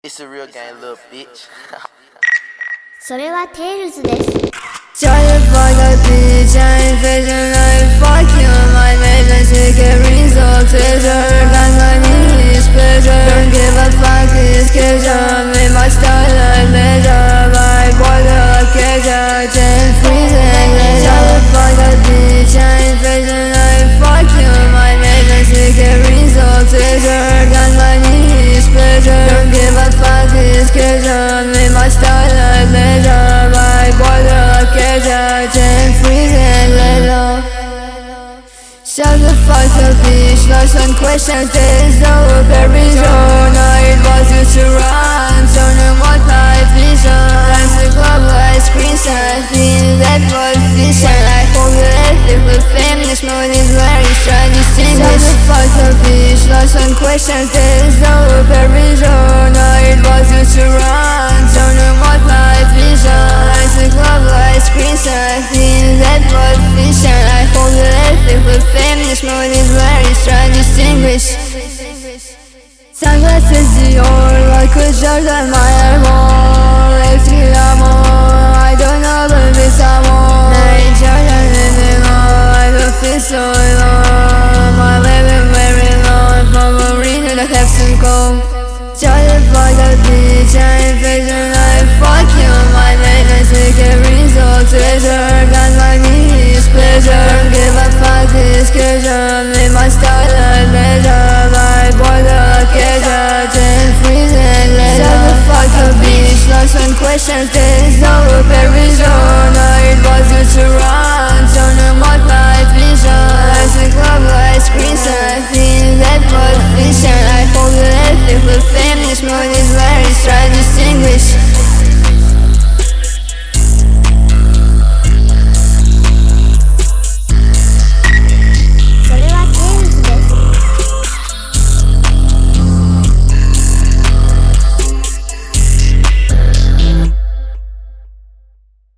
It's a real game, little bitch. それはテールズです。 Try to fuck a bitch, I ain't facing like fuck you. My name is get results, it's hurt like my knees, pleasure. Don't give a fuck, this kids on me, my style like leisure. My boy, the occasion, change freezing later. Try to fuck a bitch, I ain't facing like fuck you. My name is get results, it's hurt like my knees, pleasure. Don't give a fuck, this kids on me, my style like leisure. My boy, the occasion, change freezing later. Shut the fuck up, bitch. Lost on questions, there's no very zone. It was used to run, turning what my vision. As the club light screenshot, feeling that was vision. I hope you live with fame, this mode is very strong, distinguished. Shut the fuck up, bitch. Lost on questions, there's no very zone. It was used to run, turning what my vision. As the club light screenshot, feeling that was vision. I hope you live with fame, this mode is very strong, distinguished. Sunglasses Dior, like a Jordan, my armor. Let's get more, I don't know but it's more. I ain't Jordan anymore, I don't feel so alone. My living very long, from Marina to have some gold. Jordan fuck a bitch, I ain't facing like fuck you. My name is get results, it's hurt, got my knees, pleasure. Don't give a fuck, this kid on me, my style like leisure. My boy, the occasion, change freezing later. Shut the fuck up, bitch, lost on questions.